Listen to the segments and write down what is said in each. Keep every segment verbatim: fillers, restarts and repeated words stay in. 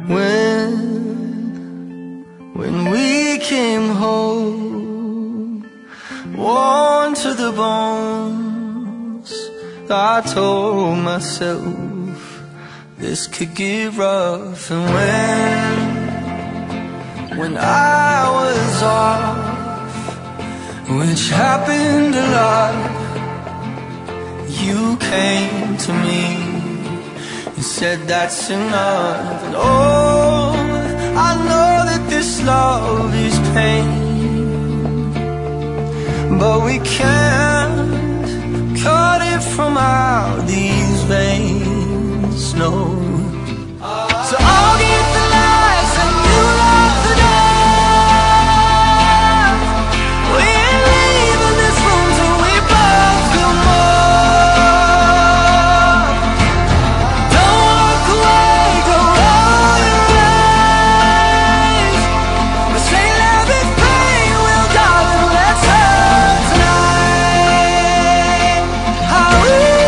When, when we came home, worn to the bones, I told myself this could get rough. And when, when I was off, which happened a lot, you came to me and said that's enough. And oh, I know that this love is pain, but we can't cut it from out these veins, no. So I'll get the lights and you lock the door. We ain't leaving this room till we both feel more. Don't walk away, go roll your eyes. But say love is pain, well darling, let's hurt tonight. Oh,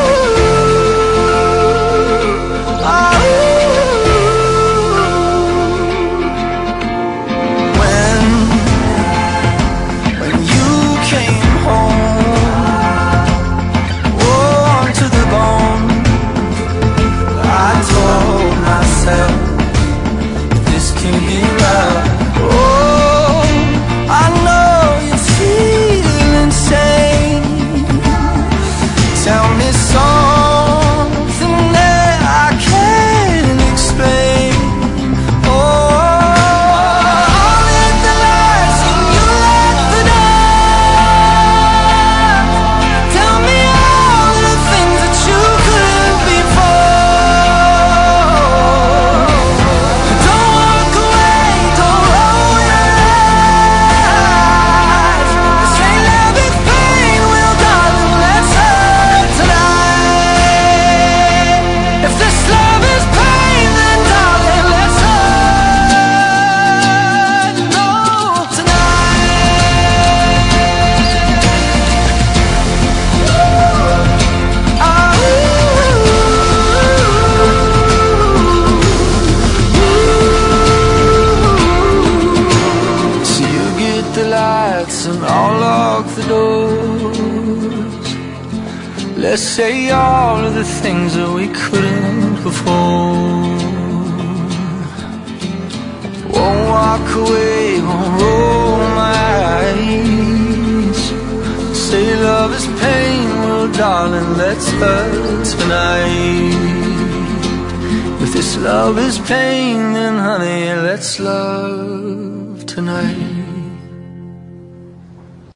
and I'll lock the doors. Let's say all of the things that we couldn't before. Won't walk away, won't roll my eyes. Say love is pain, well darling, let's hurt tonight. If this love is pain, then honey, let's love tonight.